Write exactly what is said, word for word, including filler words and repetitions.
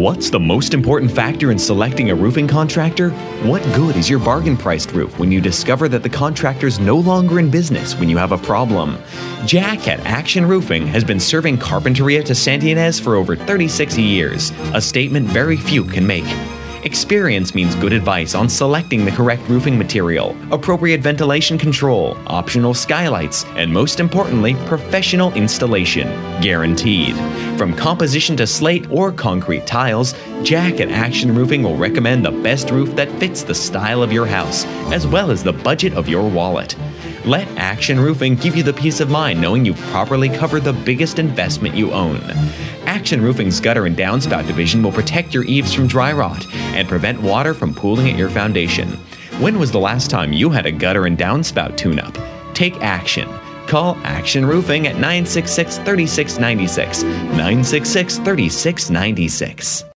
What's the most important factor in selecting a roofing contractor? What good is your bargain-priced roof when you discover that the contractor's no longer in business when you have a problem? Jack at Action Roofing has been serving Carpinteria to Santa Ynez for over thirty-six years, a statement very few can make. Experience means good advice on selecting the correct roofing material, appropriate ventilation control, optional skylights, and most importantly, professional installation. Guaranteed. From composition to slate or concrete tiles, Jack at Action Roofing will recommend the best roof that fits the style of your house, as well as the budget of your wallet. Let Action Roofing give you the peace of mind knowing you've properly covered the biggest investment you own. Action Roofing's gutter and downspout division will protect your eaves from dry rot and prevent water from pooling at your foundation. When was the last time you had a gutter and downspout tune-up? Take action. Call Action Roofing at nine six six, three six nine six, nine six six, three six nine six.